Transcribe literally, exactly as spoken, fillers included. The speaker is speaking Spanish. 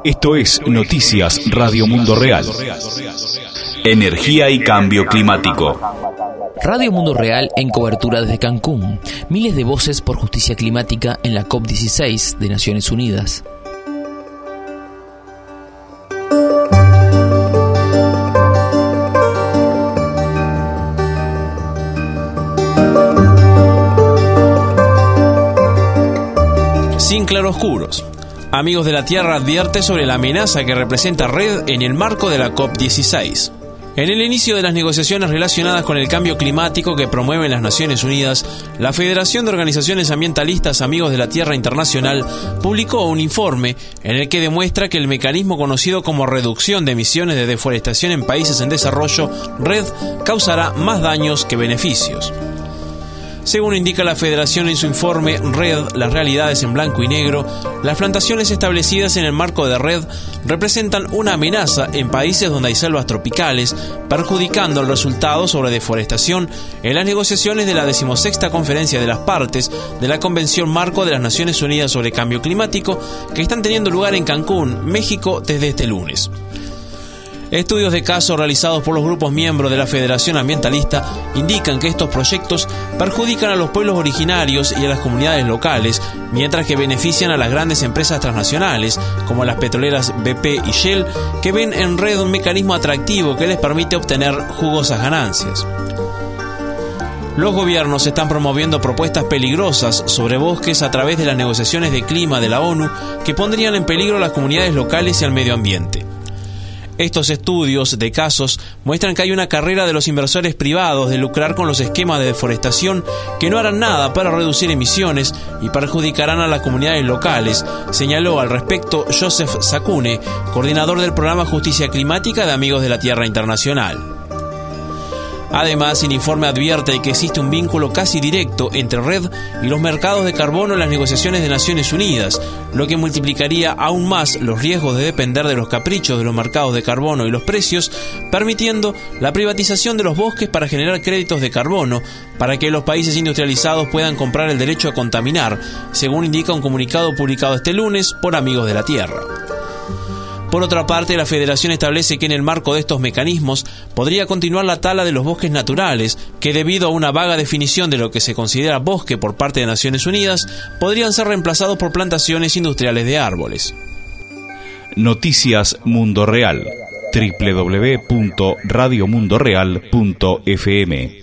Esto es Noticias Radio Mundo Real. Energía y cambio climático. Radio Mundo Real en cobertura desde Cancún. Miles de voces por justicia climática en la COP dieciséis de Naciones Unidas. Sin claroscuros. Amigos de la Tierra advierte sobre la amenaza que representa Red en el marco de la COP dieciséis. En el inicio de las negociaciones relacionadas con el cambio climático que promueven las Naciones Unidas, la Federación de Organizaciones Ambientalistas Amigos de la Tierra Internacional publicó un informe en el que demuestra que el mecanismo conocido como reducción de emisiones de deforestación en países en desarrollo, Red, causará más daños que beneficios. Según indica la Federación en su informe Red, las realidades en blanco y negro, las plantaciones establecidas en el marco de Red representan una amenaza en países donde hay selvas tropicales, perjudicando el resultado sobre deforestación en las negociaciones de la decimosexta Conferencia de las Partes de la Convención Marco de las Naciones Unidas sobre Cambio Climático, que están teniendo lugar en Cancún, México, desde este lunes. Estudios de caso realizados por los grupos miembros de la Federación Ambientalista indican que estos proyectos perjudican a los pueblos originarios y a las comunidades locales, mientras que benefician a las grandes empresas transnacionales, como las petroleras B P y Shell, que ven en Red un mecanismo atractivo que les permite obtener jugosas ganancias. Los gobiernos están promoviendo propuestas peligrosas sobre bosques a través de las negociaciones de clima de la ONU que pondrían en peligro a las comunidades locales y al medio ambiente. Estos estudios de casos muestran que hay una carrera de los inversores privados de lucrar con los esquemas de deforestación que no harán nada para reducir emisiones y perjudicarán a las comunidades locales, señaló al respecto Joseph Sakune, coordinador del programa Justicia Climática de Amigos de la Tierra Internacional. Además, el informe advierte que existe un vínculo casi directo entre Red y los mercados de carbono en las negociaciones de Naciones Unidas, lo que multiplicaría aún más los riesgos de depender de los caprichos de los mercados de carbono y los precios, permitiendo la privatización de los bosques para generar créditos de carbono, para que los países industrializados puedan comprar el derecho a contaminar, según indica un comunicado publicado este lunes por Amigos de la Tierra. Por otra parte, la Federación establece que en el marco de estos mecanismos podría continuar la tala de los bosques naturales, que debido a una vaga definición de lo que se considera bosque por parte de Naciones Unidas, podrían ser reemplazados por plantaciones industriales de árboles. Noticias Mundo Real. doble u doble u doble u punto radio mundo real punto f m